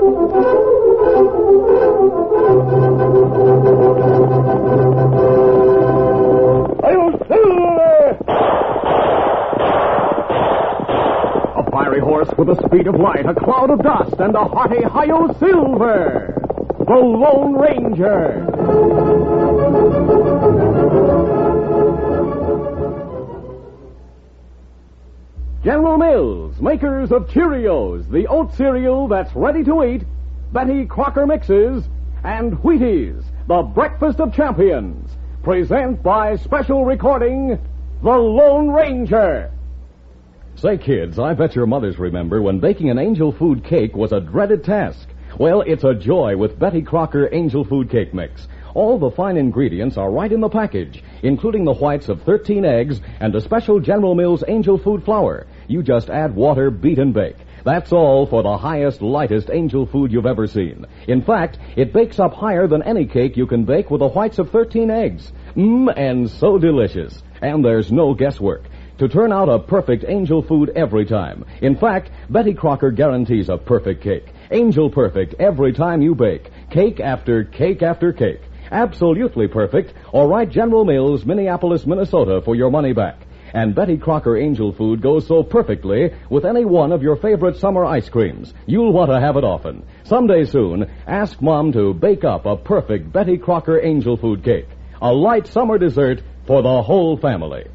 A fiery horse with the speed of light, a cloud of dust, and a hearty Hi-Yo Silver, the Lone Ranger. General Mills, makers of Cheerios, the oat cereal that's ready to eat, Betty Crocker Mixes, and Wheaties, the breakfast of champions, present by special recording, The Lone Ranger. Say, kids, I bet your mothers remember when baking an Angel Food cake was a dreaded task. Well, it's a joy with Betty Crocker Angel Food Cake Mix. All the fine ingredients are right in the package, including the whites of 13 eggs and a special General Mills Angel Food flour. You just add water, beat, and bake. That's all for the highest, lightest Angel Food you've ever seen. In fact, it bakes up higher than any cake you can bake with the whites of 13 eggs. And so delicious. And there's no guesswork to turn out a perfect Angel Food every time. In fact, Betty Crocker guarantees a perfect cake. Angel perfect every time you bake. Cake after cake after cake. Absolutely perfect, or write General Mills, Minneapolis, Minnesota for your money back. And Betty Crocker Angel Food goes so perfectly with any one of your favorite summer ice creams. You'll want to have it often. Someday soon, ask Mom to bake up a perfect Betty Crocker Angel Food cake. A light summer dessert for the whole family.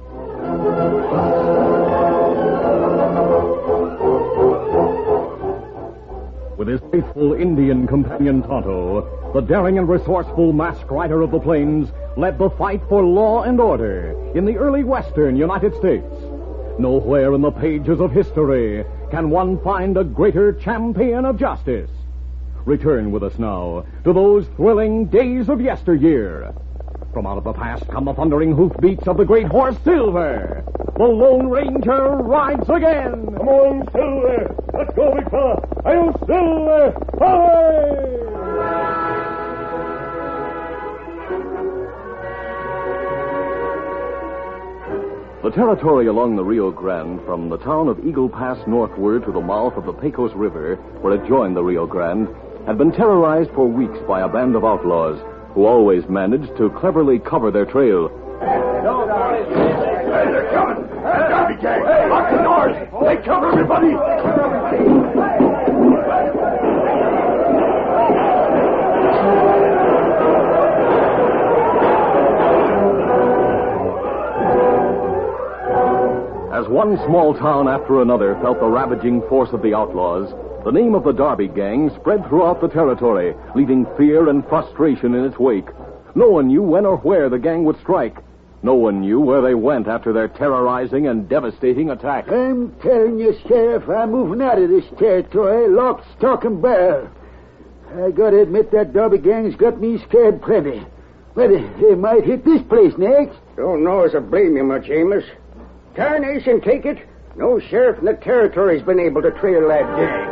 With his faithful Indian companion Tonto, the daring and resourceful masked rider of the plains led the fight for law and order in the early western United States. Nowhere in the pages of history can one find a greater champion of justice. Return with us now to those thrilling days of yesteryear. From out of the past come the thundering hoofbeats of the great horse Silver. The Lone Ranger rides again. Come on, Silver. Let's go, big fella. Hi-yo, Silver. Hooray! The territory along the Rio Grande, from the town of Eagle Pass northward to the mouth of the Pecos River, where it joined the Rio Grande, had been terrorized for weeks by a band of outlaws who always managed to cleverly cover their trail. Hey, they're coming. That Darby gang. Lock the doors. They cover everybody. As one small town after another felt the ravaging force of the outlaws, the name of the Darby gang spread throughout the territory, leaving fear and frustration in its wake. No one knew when or where the gang would strike. No one knew where they went after their terrorizing and devastating attack. I'm telling you, Sheriff, I'm moving out of this territory, lock, stock, and barrel. I gotta admit that Darby gang's got me scared plenty. But they might hit this place next. Don't know as I blame you much, Amos. Tarnation, take it. No sheriff in the territory's been able to trail that gang.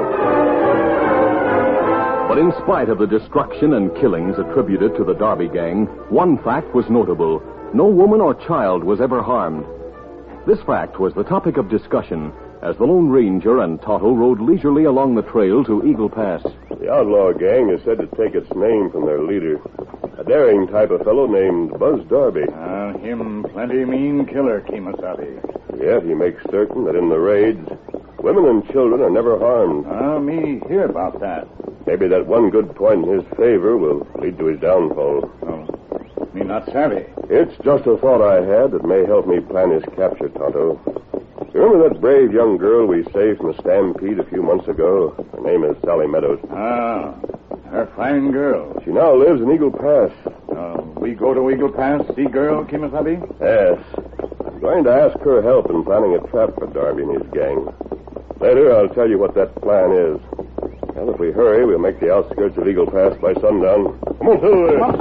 But in spite of the destruction and killings attributed to the Darby gang, one fact was notable. No woman or child was ever harmed. This fact was the topic of discussion as the Lone Ranger and Tonto rode leisurely along the trail to Eagle Pass. The outlaw gang is said to take its name from their leader, a daring type of fellow named Buzz Darby. Him plenty mean killer, Kemosabe. Yet he makes certain that in the raids, women and children are never harmed. Me hear about that. Maybe that one good point in his favor will lead to his downfall. Me not savvy. It's just a thought I had that may help me plan his capture, Tonto. Remember that brave young girl we saved from a stampede a few months ago? Her name is Sally Meadows. Her fine girl. She now lives in Eagle Pass. We go to Eagle Pass, see girl, Kemosabe? Yes. I'm going to ask her help in planning a trap for Darby and his gang. Later, I'll tell you what that plan is. Well, if we hurry, we'll make the outskirts of Eagle Pass by sundown. Come on, Silver. Come on,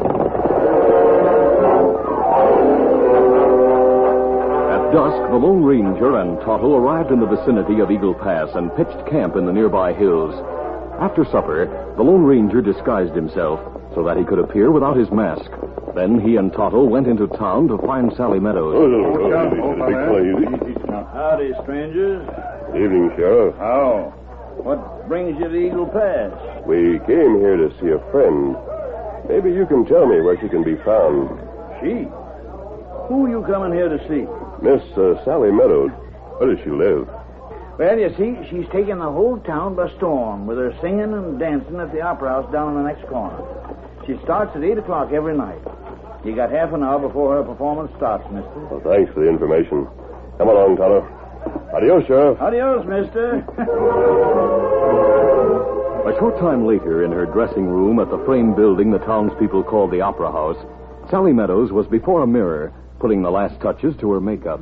At dusk, the Lone Ranger and Tonto arrived in the vicinity of Eagle Pass and pitched camp in the nearby hills. After supper, the Lone Ranger disguised himself so that he could appear without his mask. Then he and Tonto went into town to find Sally Meadows. Easy. Howdy, strangers. Evening, Sheriff. How? What brings you to Eagle Pass? We came here to see a friend. Maybe you can tell me where she can be found. She? Who you coming here to see? Miss Sally Meadows. Where does she live? Well, you see, she's taken the whole town by storm with her singing and dancing at the Opera House down in the next corner. She starts at 8 o'clock every night. You got half an hour before her performance starts, mister. Well, thanks for the information. Come along, Tonto. Adios, Sheriff. Adios, mister. A short time later, in her dressing room at the frame building the townspeople called the Opera House, Sally Meadows was before a mirror, putting the last touches to her makeup.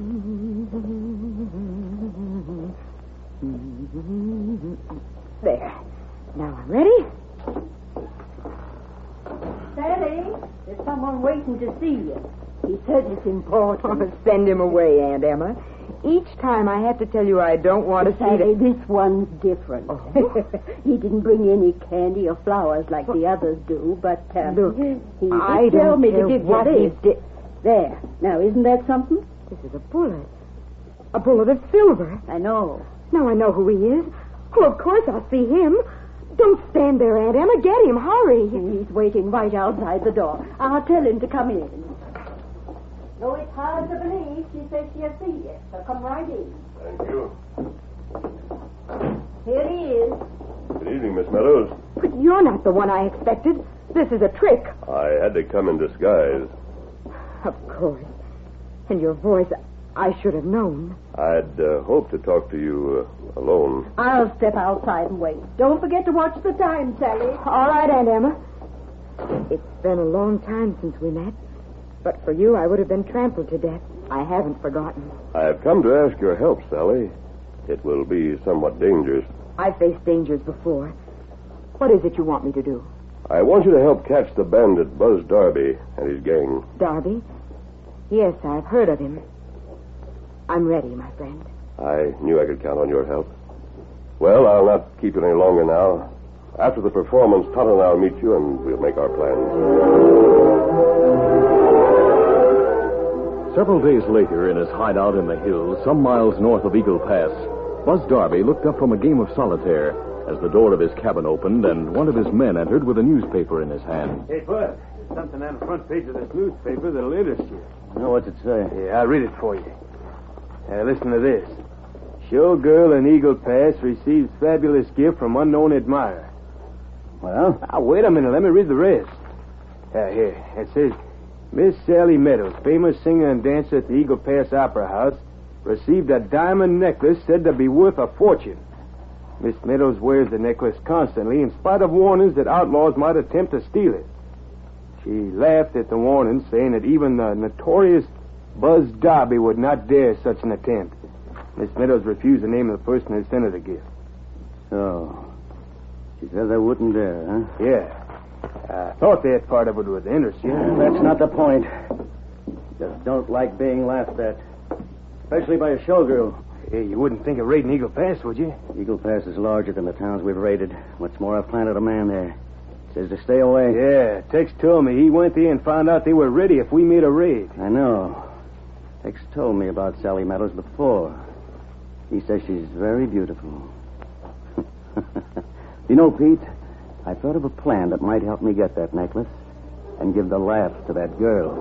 There. Now I'm ready. Sally, there's someone waiting to see you. He says it's important. Oh, send him away, Aunt Emma. Each time I have to tell you I don't want to see Sally, the... this one's different. Oh. He didn't bring any candy or flowers like the others do, but Look, he did I tell don't me care to give what you he this. did. There. Now, isn't that something? This is a bullet. A bullet of silver. I know. Now I know who he is. Oh, of course I'll see him. Don't stand there, Aunt Emma. Get him. Hurry. He's waiting right outside the door. I'll tell him to come in. Though it's hard to believe, she says she'll see you. So come right in. Thank you. Here he is. Good evening, Miss Meadows. But you're not the one I expected. This is a trick. I had to come in disguise. Of course. And your voice, I should have known. I'd hoped to talk to you alone. I'll step outside and wait. Don't forget to watch the time, Sally. All right, Aunt Emma. It's been a long time since we met. But for you, I would have been trampled to death. I haven't forgotten. I have come to ask your help, Sally. It will be somewhat dangerous. I've faced dangers before. What is it you want me to do? I want you to help catch the bandit Buzz Darby and his gang. Darby? Yes, I've heard of him. I'm ready, my friend. I knew I could count on your help. Well, I'll not keep you any longer now. After the performance, Tonto and I'll meet you, and we'll make our plans. Several days later, in his hideout in the hills, some miles north of Eagle Pass, Buzz Darby looked up from a game of solitaire as the door of his cabin opened and one of his men entered with a newspaper in his hand. Hey, Bud, there's something on the front page of this newspaper that'll interest you. What's it say? Yeah, I'll read it for you. Listen to this. Showgirl in Eagle Pass receives fabulous gift from unknown admirer. Well? Now, wait a minute. Let me read the rest. Here. It says, Miss Sally Meadows, famous singer and dancer at the Eagle Pass Opera House, received a diamond necklace said to be worth a fortune. Miss Meadows wears the necklace constantly in spite of warnings that outlaws might attempt to steal it. She laughed at the warnings, saying that even the notorious Buzz Darby would not dare such an attempt. Miss Meadows refused the name of the person who sent her the gift. So, she said they wouldn't dare, huh? Yeah. I thought that part of it would interest you. That's not the point. Just don't like being laughed at. Especially by a showgirl. Hey, you wouldn't think of raiding Eagle Pass, would you? Eagle Pass is larger than the towns we've raided. What's more, I've planted a man there. Says to stay away. Yeah, Tex told me he went there and found out they were ready if we made a raid. I know. Tex told me about Sally Meadows before. He says she's very beautiful. You know, Pete, I thought of a plan that might help me get that necklace and give the laugh to that girl.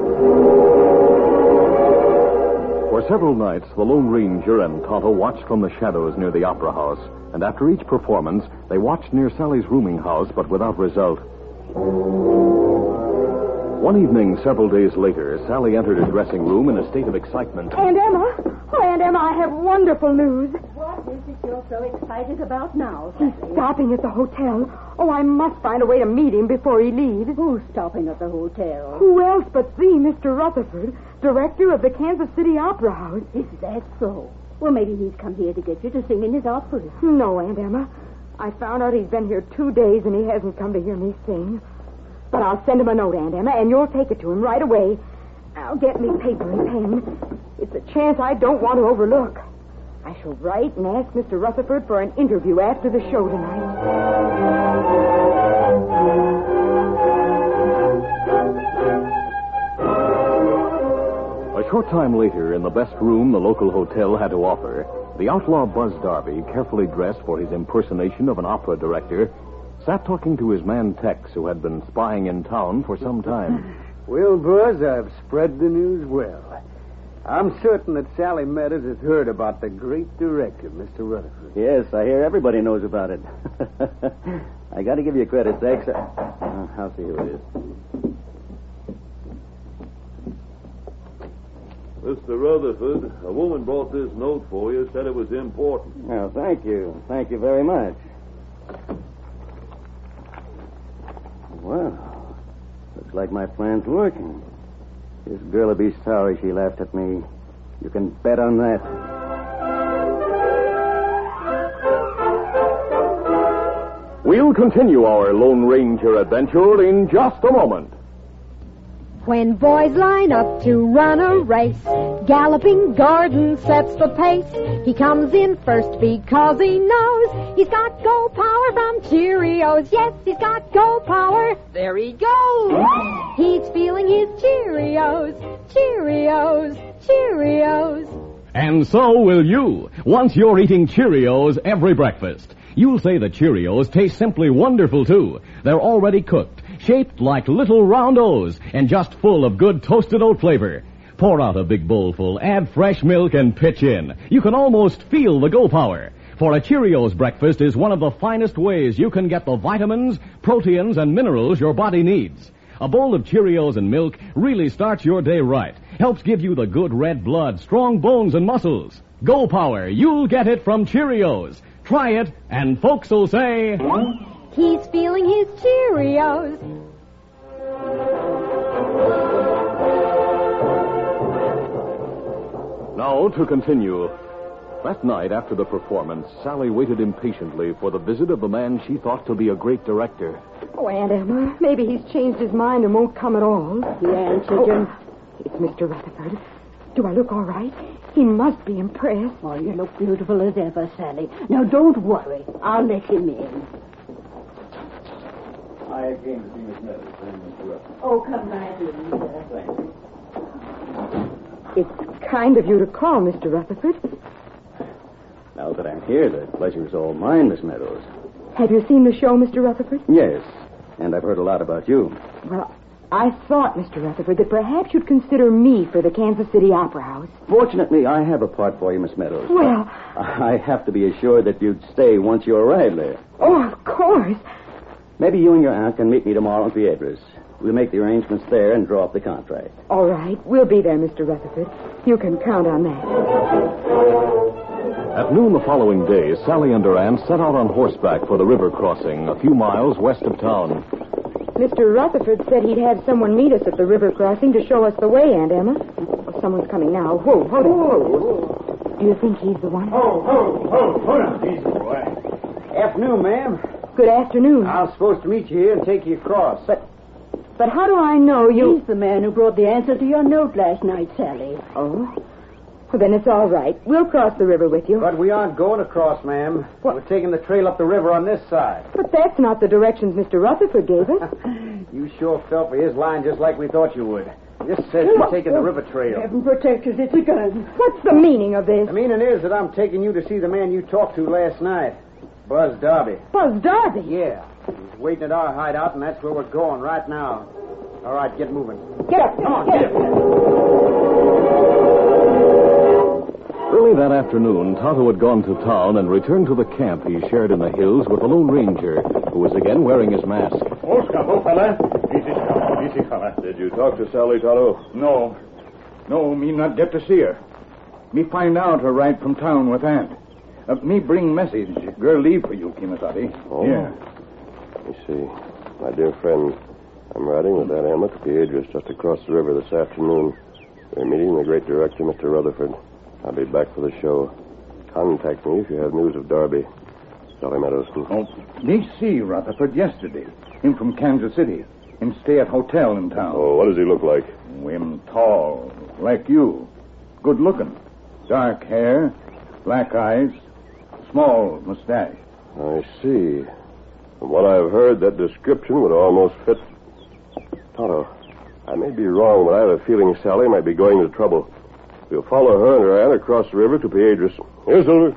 For several nights, the Lone Ranger and Tonto watched from the shadows near the Opera House, and after each performance, they watched near Sally's rooming house, but without result. One evening, several days later, Sally entered her dressing room in a state of excitement. Aunt Emma? Oh, Aunt Emma, I have wonderful news. What is it you're so excited about now, He's Sally? stopping at the hotel. Oh, I must find a way to meet him before he leaves. Who's stopping at the hotel? Who else but Mr. Rutherford, director of the Kansas City Opera House? Is that so? Well, maybe he's come here to get you to sing in his opera. No, Aunt Emma. I found out he's been here 2 days and he hasn't come to hear me sing. But I'll send him a note, Aunt Emma, and you'll take it to him right away. I'll get me paper and pen. It's a chance I don't want to overlook. I shall write and ask Mr. Rutherford for an interview after the show tonight. A A short time later, in the best room the local hotel had to offer, the outlaw Buzz Darby, carefully dressed for his impersonation of an opera director, sat talking to his man Tex, who had been spying in town for some time. Well, Buzz, I've spread the news well. I'm certain that Sally Meadows has heard about the great director, Mr. Rutherford. Yes, I hear everybody knows about it. I got to give you credit, Tex. I'll see who it is. Mr. Rutherford, a woman brought this note for you, said it was important. Well, thank you. Thank you very much. Well, looks like my plan's working. This girl will be sorry she laughed at me. You can bet on that. We'll continue our Lone Ranger adventure in just a moment. When boys line up to run a race, Galloping Gordon sets the pace. He comes in first because he knows he's got go power from Cheerios. Yes, he's got go power. There he goes. He's feeling his Cheerios, Cheerios, Cheerios. And so will you, once you're eating Cheerios every breakfast. You'll say the Cheerios taste simply wonderful, too. They're already cooked, shaped like little round O's, and just full of good toasted oat flavor. Pour out a big bowlful, add fresh milk, and pitch in. You can almost feel the go power. For a Cheerios breakfast is one of the finest ways you can get the vitamins, proteins, and minerals your body needs. A bowl of Cheerios and milk really starts your day right. Helps give you the good red blood, strong bones, and muscles. Go power, you'll get it from Cheerios. Try it, and folks will say, he's feeling his Cheerios. Now to continue. That night after the performance, Sally waited impatiently for the visit of the man she thought to be a great director. Oh, Aunt Emma, maybe he's changed his mind and won't come at all. The answer, Jim. It's Mr. Rutherford. Do I look all right? He must be impressed. Oh, you look beautiful as ever, Sally. Now, don't worry. I'll let him in. I came to see Miss Meadows and Mr. Rutherford. Oh, come right in, sir. Thank you. It's kind of you to call, Mr. Rutherford. Now that I'm here, the pleasure's all mine, Miss Meadows. Have you seen the show, Mr. Rutherford? Yes, and I've heard a lot about you. Well, I thought, Mr. Rutherford, that perhaps you'd consider me for the Kansas City Opera House. Fortunately, I have a part for you, Miss Meadows. Well, I have to be assured that you'd stay once you arrive there. Oh, of course. Maybe you and your aunt can meet me tomorrow in Piedras. We'll make the arrangements there and draw up the contract. All right. We'll be there, Mr. Rutherford. You can count on that. At noon the following day, Sally and her aunt set out on horseback for the river crossing a few miles west of town. Mr. Rutherford said he'd have someone meet us at the river crossing to show us the way, Aunt Emma. Oh, someone's coming now. Whoa, hold it. Do you think he's the one? Hold on. Easy, boy. Afternoon, ma'am. Good afternoon. I was supposed to meet you here and take you across. But how do I know you... He's the man who brought the answer to your note last night, Sally. Oh? Well, then it's all right. We'll cross the river with you. But we aren't going across, ma'am. What? We're taking the trail up the river on this side. But that's not the directions Mr. Rutherford gave us. You sure fell for his line just like we thought you would. This says you're taking the river trail. Heaven protect us, it's a gun. What's the meaning of this? The meaning is that I'm taking you to see the man you talked to last night, Buzz Darby. Buzz Darby? Yeah. He's waiting at our hideout, and that's where we're going right now. All right, get moving. Get up. Come on, get up. Early that afternoon, Tonto had gone to town and returned to the camp he shared in the hills with the Lone Ranger, who was again wearing his mask. Oh, fella. Easy, fella. Did you talk to Sally, Tonto? No, me not get to see her. Me find out her ride from town with Aunt. Me bring message. Girl leave for you, Kimasabi. Oh. Yeah. Let me see. My dear friend, I'm riding with Aunt Emma to Piedras just across the river this afternoon. We're meeting the great director, Mr. Rutherford. I'll be back for the show. Contact me if you have news of Darby. Sally Meadows. Oh, me see Rutherford yesterday. Him from Kansas City. Him stay at hotel in town. Oh, what does he look like? Him tall, like you. Good looking. Dark hair, black eyes, small mustache. I see. From what I've heard, that description would almost fit... Tonto, I may be wrong, but I have a feeling Sally might be going to trouble. We'll follow her and her aunt across the river to Piedras. Here, Silver.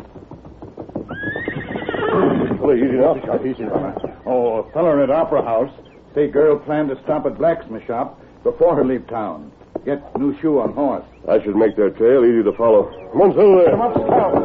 Well, easy now. Easy, fella. Oh, a feller at Opera House say girl planned to stop at blacksmith shop before her leave town. Get new shoe on horse. I should make their trail easy to follow. Come on, Silver. Come up, Scout.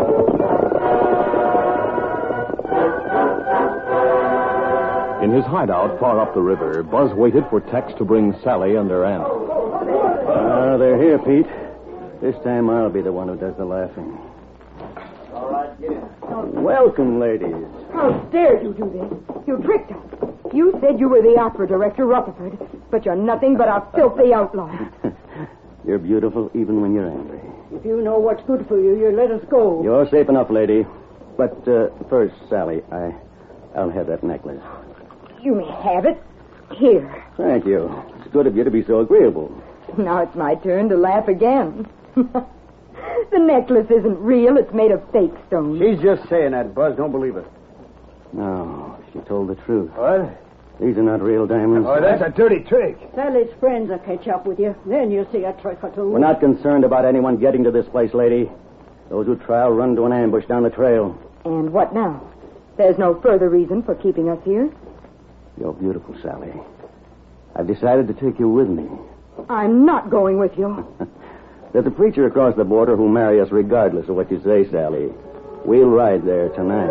In his hideout far up the river, Buzz waited for Tex to bring Sally and her aunt. They're here, Pete. This time I'll be the one who does the laughing. All right, get in. Welcome, ladies. How dared you do this? You tricked us. You said you were the opera director, Rutherford, but you're nothing but a filthy outlaw. You're beautiful even when you're angry. If you know what's good for you, you let us go. You're safe enough, lady. But first, Sally, I'll have that necklace. You may have it. Here. Thank you. It's good of you to be so agreeable. Now it's my turn to laugh again. The necklace isn't real. It's made of fake stones. She's just saying that, Buzz. Don't believe it. No, she told the truth. What? These are not real diamonds. Oh, that's a dirty trick. Sally's friends will catch up with you. Then you'll see a trick or two. We're not concerned about anyone getting to this place, lady. Those who try will run to an ambush down the trail. And what now? There's no further reason for keeping us here. You're beautiful, Sally. I've decided to take you with me. I'm not going with you. There's a preacher across the border who'll marry us regardless of what you say, Sally. We'll ride there tonight.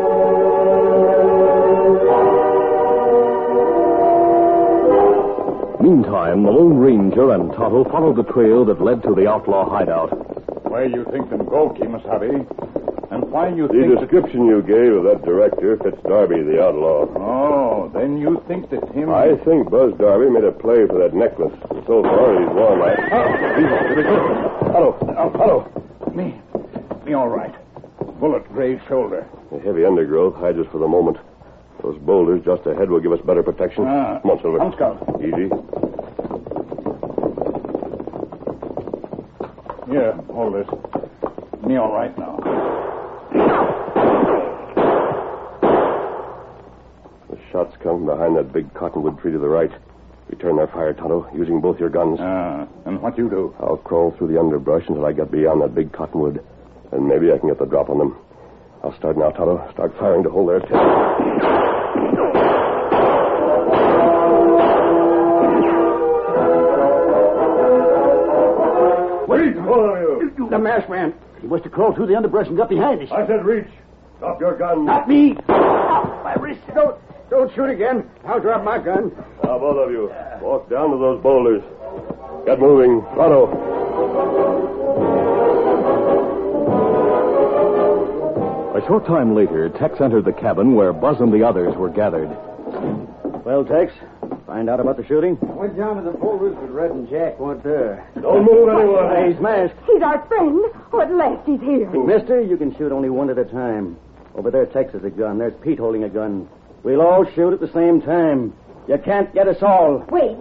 Meantime, the Lone Ranger and Tonto followed the trail that led to the outlaw hideout. Where you think them go, Kemosabe? And why you The think... description you gave of that director fits Darby, the outlaw. Oh, then you think that him... I think Buzz Darby made a play for that necklace. And so far, he's won. Hello. Me all right. Bullet grazed shoulder. The heavy undergrowth hides us for the moment. Those boulders just ahead will give us better protection. Come on, Silver. Come, Scout. Easy. Here, hold this. Me all right now. The shots come from behind that big cottonwood tree to the right. Return their fire, Tonto, using both your guns. And what you do? I'll crawl through the underbrush until I get beyond that big cottonwood. And maybe I can get the drop on them. I'll start now, Tonto. Start firing to hold their attention. Wait, all of you. The masked man. He must have crawled through the underbrush and got behind us. I said reach. Drop your gun. Not me. My wrist. Don't shoot again. I'll drop my gun. Now, both of you, walk down to those boulders. Get moving. Tonto. A short time later, Tex entered the cabin where Buzz and the others were gathered. Well, Tex, find out about the shooting? I went down to the boulders, but Red and Jack weren't there. Don't move anyone. He's masked. He's our friend. Oh, at last he's here. Mister, you can shoot only one at a time. Over there, Tex has a gun. There's Pete holding a gun. We'll all shoot at the same time. You can't get us all. Wait.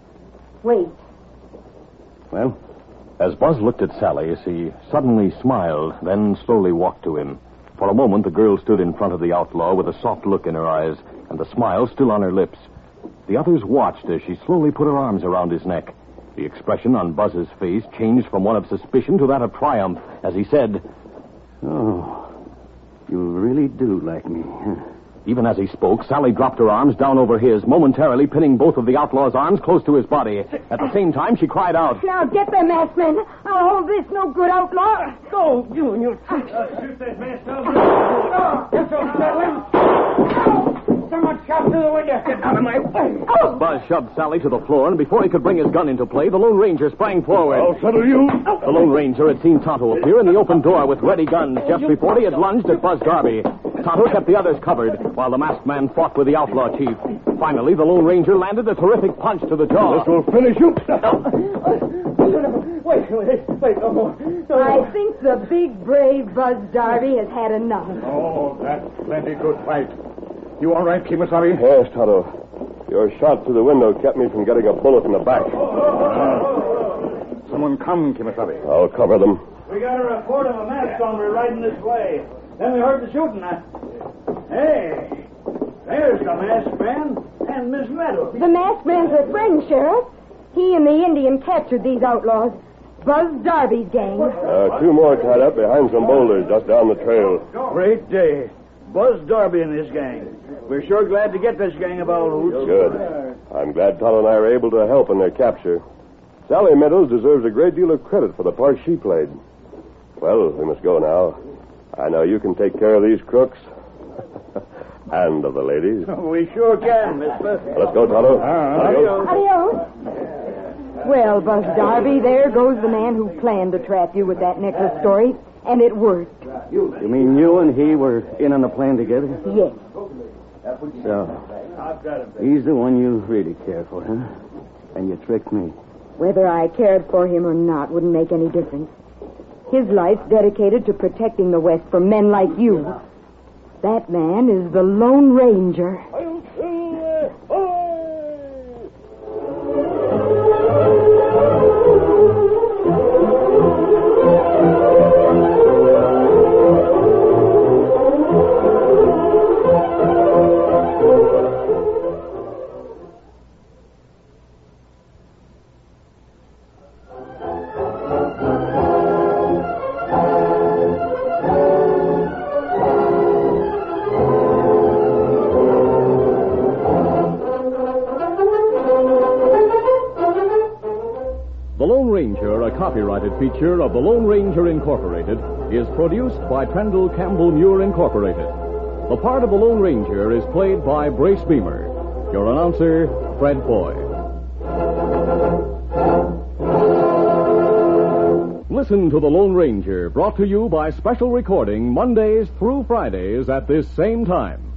Well? As Buzz looked at Sally, she suddenly smiled, then slowly walked to him. For a moment, the girl stood in front of the outlaw with a soft look in her eyes and the smile still on her lips. The others watched as she slowly put her arms around his neck. The expression on Buzz's face changed from one of suspicion to that of triumph as he said, "Oh, you really do like me, huh?" Even as he spoke, Sally dropped her arms down over his, momentarily pinning both of the outlaw's arms close to his body. At the same time, she cried out, Now get them, masked men. I'll hold this no good outlaw. Go, you and your tricks. Shoot that masked man. That's all, Statler. Someone shot through the window. Get out of my way. Buzz shoved Sally to the floor, and before he could bring his gun into play, the Lone Ranger sprang forward. I'll settle you. The Lone Ranger had seen Tonto appear in the open door with ready guns just before he had lunged at Buzz Darby. Tonto kept the others covered, while the masked man fought with the outlaw chief. Finally, the Lone Ranger landed a terrific punch to the jaw. This will finish you. Wait, no more. I think the big, brave Buzz Darby has had enough. Oh, that's plenty good fight. You all right, Kemosabe? Yes, Tonto. Your shot through the window kept me from getting a bullet in the back. Someone come, Kemosabe. I'll cover them. We got a report of a masked hombre riding this way. Then we heard the shooting. Hey, there's the masked man and Miss Meadows. The masked man's a friend, Sheriff. He and the Indian captured these outlaws. Buzz Darby's gang. Two more tied up behind some boulders just down the trail. Great day. Buzz Darby and his gang. We're sure glad to get this gang of old hoots. Good. I'm glad Tonto and I were able to help in their capture. Sally Meadows deserves a great deal of credit for the part she played. Well, we must go now. I know you can take care of these crooks. And of the ladies. We sure can, mister. Let's go, Tonto. Adios. Well, Buzz Darby, there goes the man who planned to trap you with that necklace story. And it worked. You mean you and he were in on the plan together? Yes. So, he's the one you really care for, huh? And you tricked me. Whether I cared for him or not wouldn't make any difference. His life's dedicated to protecting the West from men like you. That man is the Lone Ranger. Copyrighted feature of the Lone Ranger Incorporated is produced by Trendle Campbell Muir Incorporated. The part of the Lone Ranger is played by Brace Beamer. Your announcer, Fred Foy. Listen to the Lone Ranger, brought to you by special recording Mondays through Fridays at this same time.